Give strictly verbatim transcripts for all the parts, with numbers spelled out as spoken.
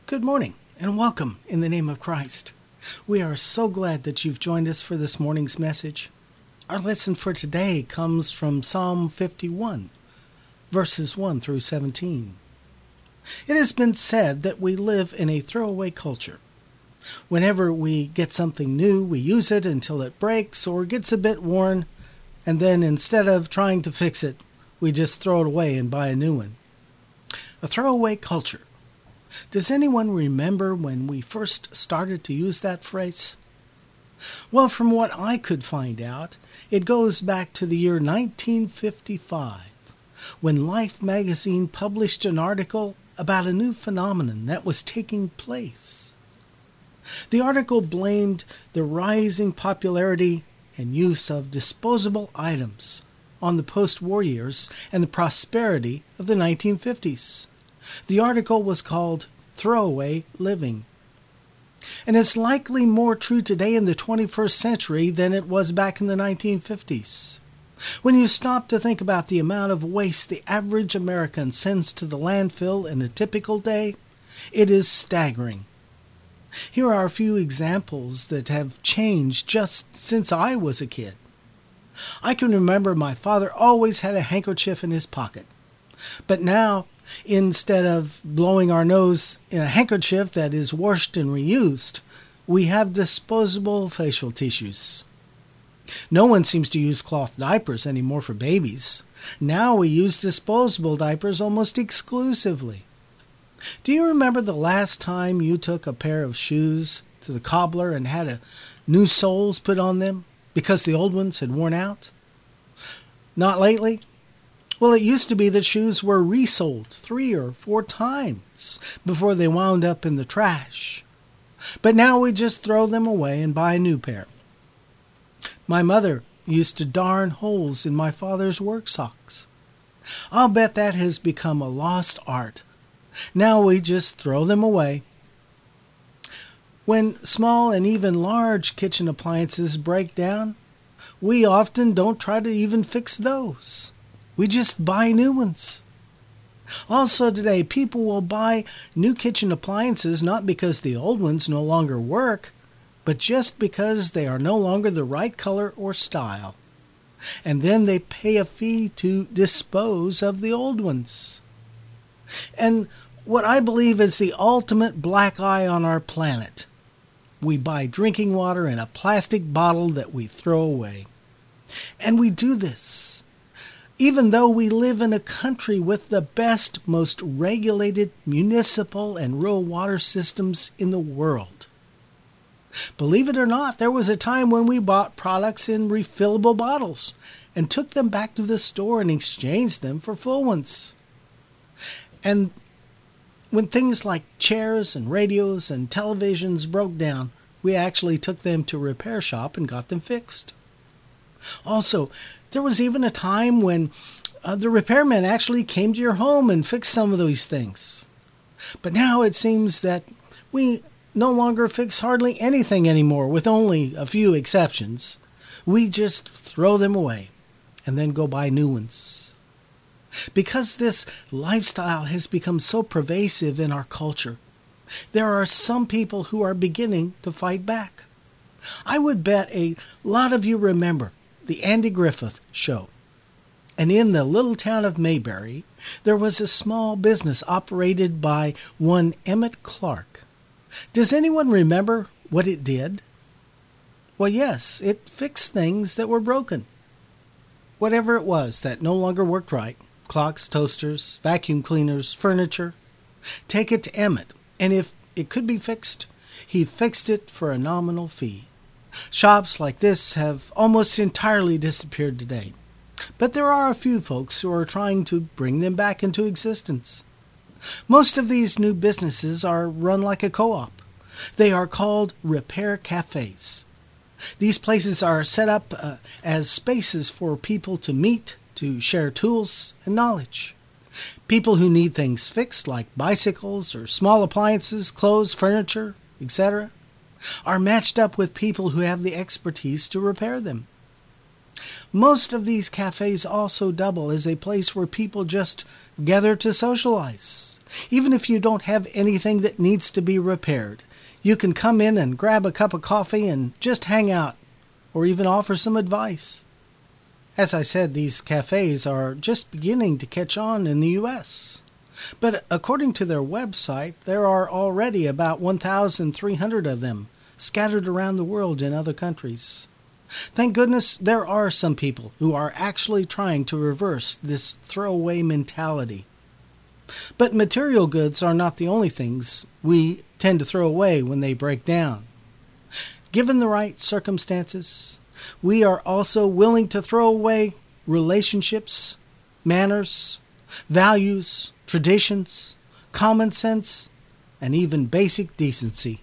Good morning and welcome in the name of Christ. We are so glad that you've joined us for this morning's message. Our lesson for today comes from Psalm fifty-one, verses one through seventeen. It has been said that we live in a throwaway culture. Whenever we get something new, we use it until it breaks or gets a bit worn, and then instead of trying to fix it, we just throw it away and buy a new one. A throwaway culture. Does anyone remember when we first started to use that phrase? Well, from what I could find out, it goes back to the year nineteen fifty-five, when Life magazine published an article about a new phenomenon that was taking place. The article blamed the rising popularity and use of disposable items on the post-war years and the prosperity of the nineteen fifties. The article was called Throwaway Living. And it's likely more true today in the twenty-first century than it was back in the nineteen fifties. When you stop to think about the amount of waste the average American sends to the landfill in a typical day, it is staggering. Here are a few examples that have changed just since I was a kid. I can remember my father always had a handkerchief in his pocket. But now, instead of blowing our nose in a handkerchief that is washed and reused, we have disposable facial tissues. No one seems to use cloth diapers anymore for babies. Now we use disposable diapers almost exclusively. Do you remember the last time you took a pair of shoes to the cobbler and had a new soles put on them because the old ones had worn out? Not lately? Well, it used to be that shoes were resoled three or four times before they wound up in the trash. But now we just throw them away and buy a new pair. My mother used to darn holes in my father's work socks. I'll bet that has become a lost art. Now we just throw them away. When small and even large kitchen appliances break down, we often don't try to even fix those. We just buy new ones. Also today, people will buy new kitchen appliances not because the old ones no longer work, but just because they are no longer the right color or style. And then they pay a fee to dispose of the old ones. And what I believe is the ultimate black eye on our planet. We buy drinking water in a plastic bottle that we throw away. And we do this even though we live in a country with the best, most regulated municipal and rural water systems in the world. Believe it or not, there was a time when we bought products in refillable bottles and took them back to the store and exchanged them for full ones. And when things like chairs and radios and televisions broke down, we actually took them to a repair shop and got them fixed. Also, there was even a time when uh, the repairman actually came to your home and fixed some of these things. But now it seems that we no longer fix hardly anything anymore, with only a few exceptions. We just throw them away and then go buy new ones. Because this lifestyle has become so pervasive in our culture, there are some people who are beginning to fight back. I would bet a lot of you remember the Andy Griffith Show. And in the little town of Mayberry, there was a small business operated by one Emmett Clark. Does anyone remember what it did? Well, yes, it fixed things that were broken. Whatever it was that no longer worked right, clocks, toasters, vacuum cleaners, furniture, take it to Emmett, and if it could be fixed, he fixed it for a nominal fee. Shops like this have almost entirely disappeared today, but there are a few folks who are trying to bring them back into existence. Most of these new businesses are run like a co-op. They are called repair cafes. These places are set up uh, as spaces for people to meet, to share tools and knowledge. People who need things fixed, like bicycles or small appliances, clothes, furniture, et cetera, are matched up with people who have the expertise to repair them. Most of these cafes also double as a place where people just gather to socialize. Even if you don't have anything that needs to be repaired, you can come in and grab a cup of coffee and just hang out, or even offer some advice. As I said, these cafes are just beginning to catch on in the U S But according to their website, there are already about one thousand three hundred of them scattered around the world in other countries. Thank goodness there are some people who are actually trying to reverse this throwaway mentality. But material goods are not the only things we tend to throw away when they break down. Given the right circumstances, we are also willing to throw away relationships, manners, values, traditions, common sense, and even basic decency.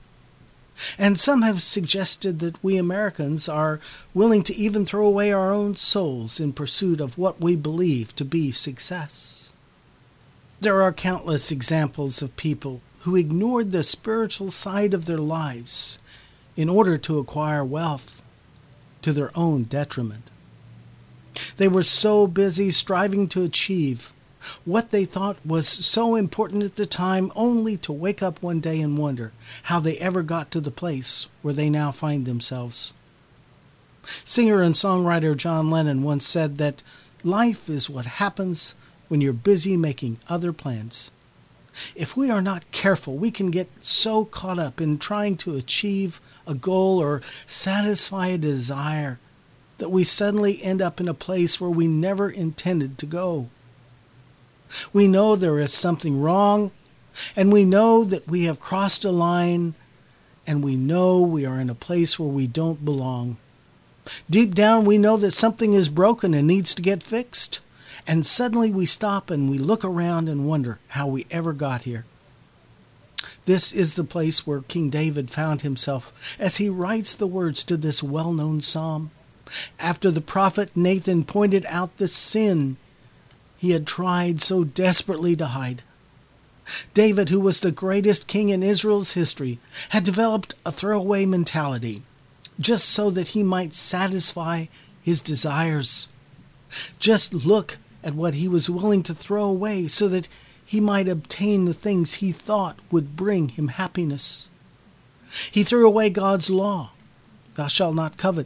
And some have suggested that we Americans are willing to even throw away our own souls in pursuit of what we believe to be success. There are countless examples of people who ignored the spiritual side of their lives in order to acquire wealth to their own detriment. They were so busy striving to achieve what they thought was so important at the time, only to wake up one day and wonder how they ever got to the place where they now find themselves. Singer and songwriter John Lennon once said that life is what happens when you're busy making other plans. If we are not careful, we can get so caught up in trying to achieve a goal or satisfy a desire that we suddenly end up in a place where we never intended to go. We know there is something wrong, and we know that we have crossed a line, and we know we are in a place where we don't belong. Deep down, we know that something is broken and needs to get fixed, and suddenly we stop and we look around and wonder how we ever got here. This is the place where King David found himself as he writes the words to this well-known psalm. After the prophet Nathan pointed out the sin he had tried so desperately to hide, David, who was the greatest king in Israel's history, had developed a throwaway mentality, just so that he might satisfy his desires. Just look at what he was willing to throw away so that he might obtain the things he thought would bring him happiness. He threw away God's law, "Thou shalt not covet."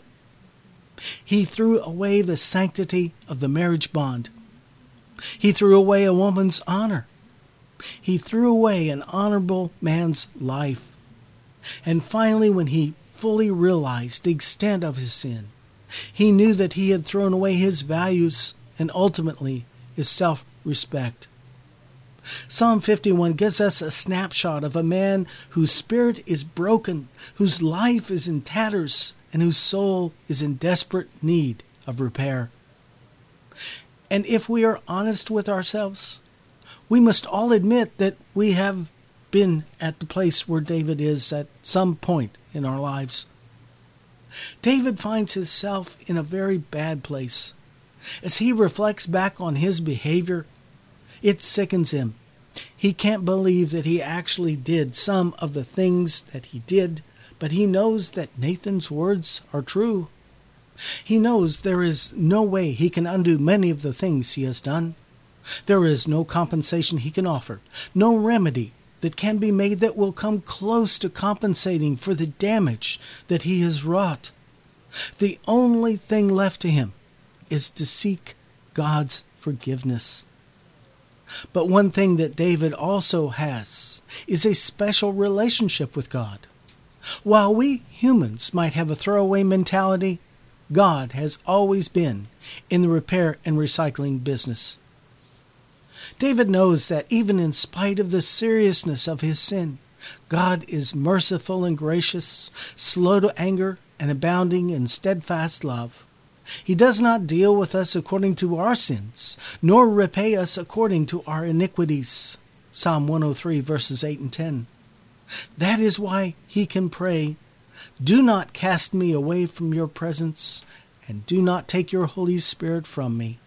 He threw away the sanctity of the marriage bond. He threw away a woman's honor. He threw away an honorable man's life. And finally, when he fully realized the extent of his sin, he knew that he had thrown away his values and ultimately his self-respect. Psalm fifty-one gives us a snapshot of a man whose spirit is broken, whose life is in tatters, and whose soul is in desperate need of repair. And if we are honest with ourselves, we must all admit that we have been at the place where David is at some point in our lives. David finds himself in a very bad place. As he reflects back on his behavior, it sickens him. He can't believe that he actually did some of the things that he did, but he knows that Nathan's words are true. He knows there is no way he can undo many of the things he has done. There is no compensation he can offer, no remedy that can be made that will come close to compensating for the damage that he has wrought. The only thing left to him is to seek God's forgiveness. But one thing that David also has is a special relationship with God. While we humans might have a throwaway mentality, God has always been in the repair and recycling business. David knows that even in spite of the seriousness of his sin, God is merciful and gracious, slow to anger, and abounding in steadfast love. He does not deal with us according to our sins, nor repay us according to our iniquities. Psalm one oh three, verses eight and ten. That is why he can pray, "Do not cast me away from your presence, and do not take your Holy Spirit from me."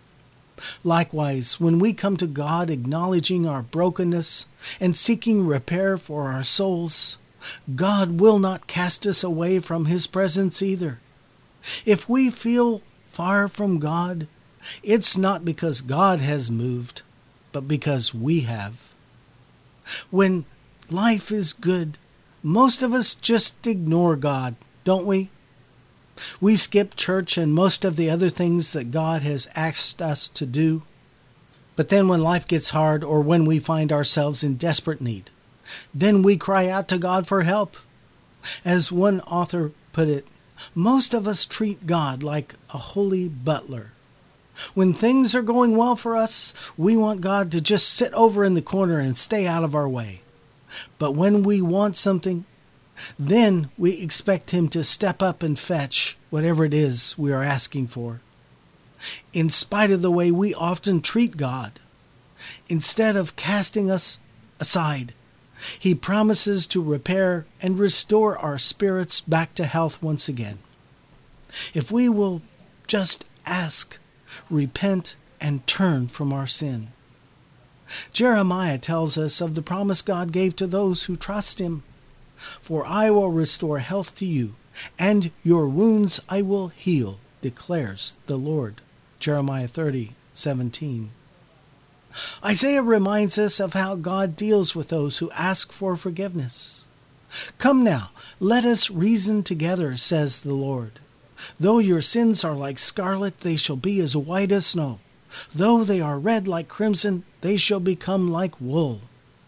Likewise, when we come to God acknowledging our brokenness and seeking repair for our souls, God will not cast us away from his presence either. If we feel far from God, it's not because God has moved, but because we have. When life is good, most of us just ignore God, don't we? We skip church and most of the other things that God has asked us to do. But then when life gets hard or when we find ourselves in desperate need, then we cry out to God for help. As one author put it, most of us treat God like a holy butler. When things are going well for us, we want God to just sit over in the corner and stay out of our way. But when we want something, then we expect Him to step up and fetch whatever it is we are asking for. In spite of the way we often treat God, instead of casting us aside, He promises to repair and restore our spirits back to health once again. If we will just ask, repent, and turn from our sin. Jeremiah tells us of the promise God gave to those who trust Him. For I will restore health to you, and your wounds I will heal, declares the Lord. Jeremiah thirty seventeen. Isaiah reminds us of how God deals with those who ask for forgiveness. Come now, let us reason together, says the Lord. Though your sins are like scarlet, they shall be as white as snow. Though they are red like crimson, they shall become like wool.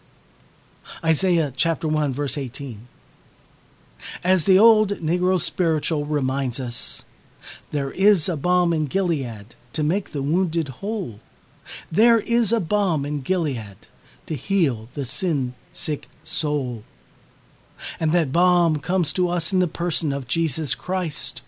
Isaiah chapter one, verse eighteen. As the old Negro spiritual reminds us, there is a balm in Gilead to make the wounded whole. There is a balm in Gilead to heal the sin-sick soul. And that balm comes to us in the person of Jesus Christ.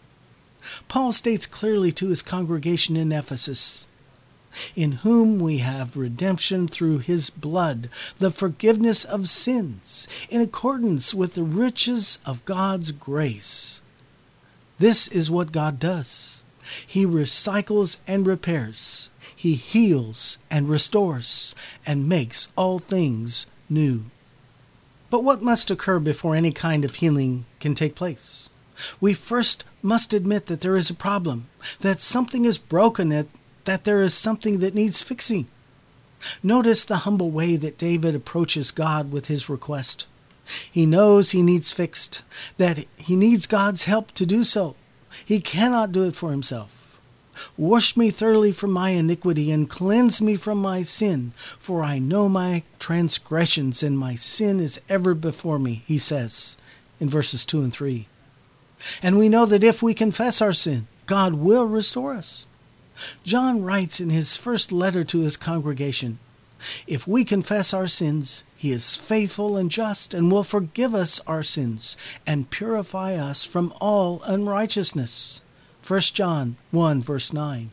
Paul states clearly to his congregation in Ephesus, in whom we have redemption through His blood, the forgiveness of sins, in accordance with the riches of God's grace. This is what God does. He recycles and repairs. He heals and restores and makes all things new. But what must occur before any kind of healing can take place? We first must admit that there is a problem, that something is broken, that, that there is something that needs fixing. Notice the humble way that David approaches God with his request. He knows he needs fixed, that he needs God's help to do so. He cannot do it for himself. Wash me thoroughly from my iniquity and cleanse me from my sin, for I know my transgressions and my sin is ever before me, he says in verses two and three. And we know that if we confess our sin, God will restore us. John writes in his first letter to his congregation, if we confess our sins, He is faithful and just and will forgive us our sins and purify us from all unrighteousness. First John one, verse nine.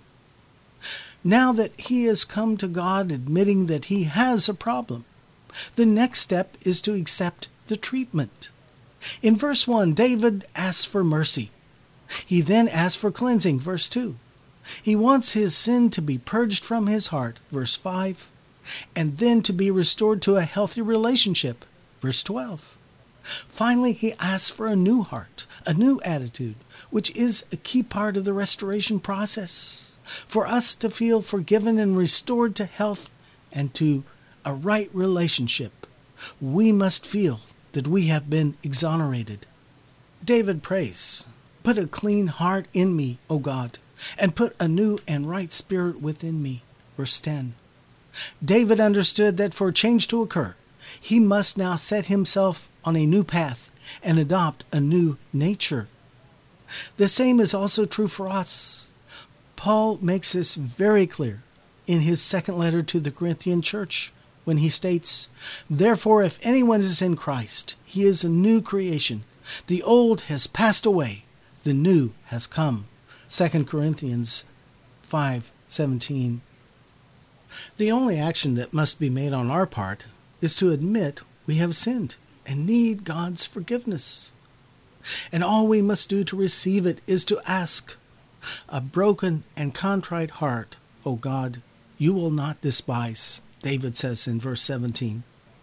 Now that he has come to God admitting that he has a problem, the next step is to accept the treatment. In verse one, David asks for mercy. He then asks for cleansing, verse two. He wants his sin to be purged from his heart, verse five, and then to be restored to a healthy relationship, verse twelve. Finally, he asks for a new heart, a new attitude, which is a key part of the restoration process. For us to feel forgiven and restored to health and to a right relationship, we must feel that we have been exonerated. David prays, put a clean heart in me, O God, and put a new and right spirit within me. Verse ten. David understood that for change to occur, he must now set himself on a new path and adopt a new nature. The same is also true for us. Paul makes this very clear in his second letter to the Corinthian church when he states, therefore, if anyone is in Christ, he is a new creation. The old has passed away, the new has come. Second Corinthians five seventeen. The only action that must be made on our part is to admit we have sinned and need God's forgiveness. And all we must do to receive it is to ask, a broken and contrite heart, O God, you will not despise, David says in verse seventeen.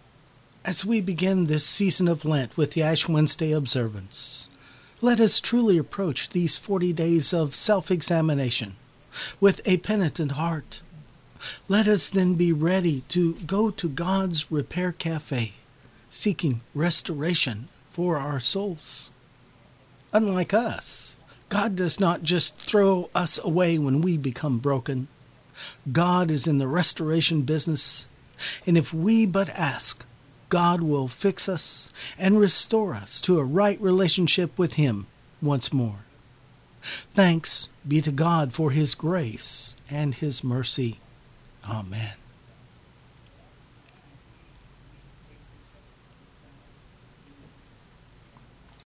As we begin this season of Lent with the Ash Wednesday observance, let us truly approach these forty days of self-examination with a penitent heart. Let us then be ready to go to God's Repair Cafe, seeking restoration for our souls. Unlike us, God does not just throw us away when we become broken. God is in the restoration business, and if we but ask, God will fix us and restore us to a right relationship with Him once more. Thanks be to God for His grace and His mercy. Amen.